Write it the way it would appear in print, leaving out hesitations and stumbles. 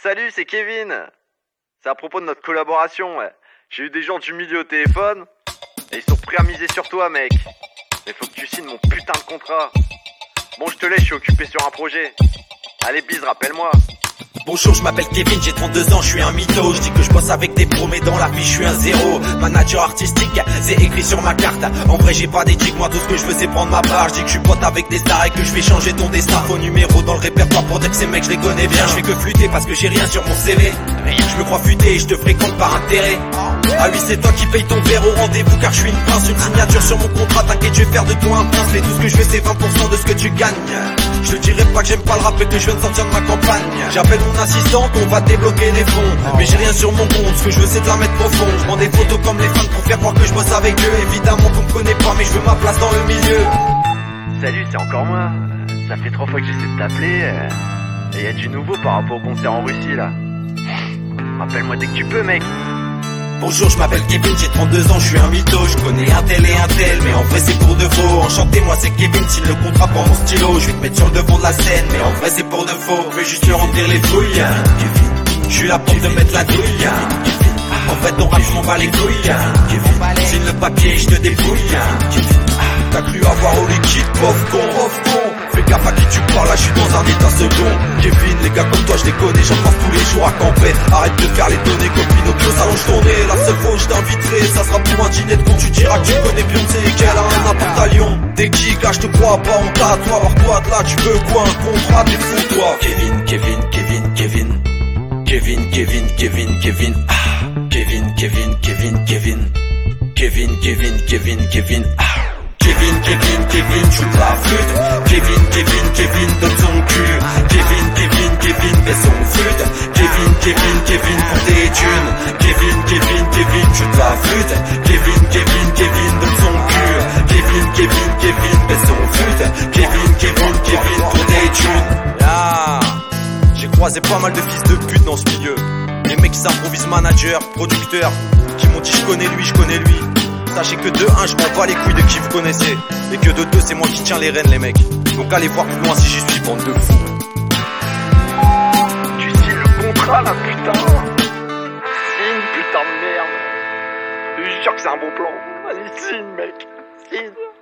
Salut, c'est Kevin. C'est à propos de notre collaboration, ouais. J'ai eu des gens du milieu au téléphone et ils sont prêts à miser sur toi, mec. Mais faut que tu signes mon putain de contrat. Bon, je te laisse, je suis occupé sur un projet. Allez, bise, rappelle-moi. Bonjour, je m'appelle Kevin, j'ai 32 ans, je suis un mytho. Je dis que je bosse avec des pros, mais dans la vie je suis un zéro. Manager artistique, c'est écrit sur ma carte. En vrai j'ai pas d'éthique, moi tout ce que je veux c'est prendre ma part. Je dis que je suis pote avec des stars et que je vais changer ton destin. Faux numéro dans le répertoire pour dire que ces mecs je les connais bien. Je fais que flûter parce que j'ai rien sur mon CV. Je me crois futé et je te fréquente par intérêt. Ah oui, c'est toi qui paye ton verre au rendez-vous car je suis une pince. Une signature sur mon contrat, t'inquiète, je vais faire de toi un prince. Mais tout ce que je fais c'est 20% de ce que tu gagnes. Je te dirais pas que j'aime pas le rap et que je viens de sortir de ma campagne. J'appelle mon assistante, on va débloquer les fonds. Mais j'ai rien sur mon compte, ce que je veux c'est de la mettre profond. Je prends des photos comme les fans pour faire croire que je bosse avec eux. Évidemment qu'on me connaît pas mais je veux ma place dans le milieu. Salut, c'est encore moi. Ça fait 3 fois que j'essaie de t'appeler. Et y a du nouveau par rapport au concert en Russie, là. Rappelle-moi dès que tu peux, mec. Bonjour, je m'appelle Kevin, j'ai 32 ans, je suis un mytho. Je connais un tel et un tel, mais en vrai c'est pour de faux. Enchanté, moi c'est Kevin, signe le contrat pour mon stylo. Je vais te mettre sur le devant de la scène, mais en vrai c'est pour de faux. Je vais juste te remplir les fouilles. Je suis là pour te mettre la douille. En fait ton rap je m'en bats les couilles. Signe le papier, je te débrouille. T'as cru avoir au liquide, pauvre con. Fais gaffe à qui tu parles, là je suis dans un état second. Kevin, les gars comme toi je les connais, j'en passe tous les jours à camper. Arrête de faire les données comme Pinocchio, s'allonge ton nez. La seule fois où je t'inviterai, ça sera pour un dîner de con. Tu diras que tu connais Beyoncé et qu'elle a un appart à Lyon. T'es qui, gars, je te crois pas, on t'a à toi. Alors toi de là, tu veux quoi, un contrat, t'es fou toi. Kevin. Ah, Kevin. Ah. Kevin, joue de la flûte. Kevin, donne son cul. Kevin, fais son flûte. Kevin, pour tes thunes. Kevin, joue de la flûte. Kevin, donne son cul. Kevin, fais son flûte. Kevin, pour tes thunes. Ah, j'ai croisé pas mal de fils de pute dans ce milieu. Les mecs qui s'improvisent manager, producteur, qui m'ont dit je connais lui. Sachez que de 1 je m'en bats les couilles de qui vous connaissez. Et que de 2 c'est moi qui tiens les rênes les mecs. Donc allez voir plus loin si j'y suis, bande de fous. Tu signes le contrat là, putain. Signe, putain de merde. Je suis sûr que c'est un bon plan. Vas-y, signe, mec. Signe.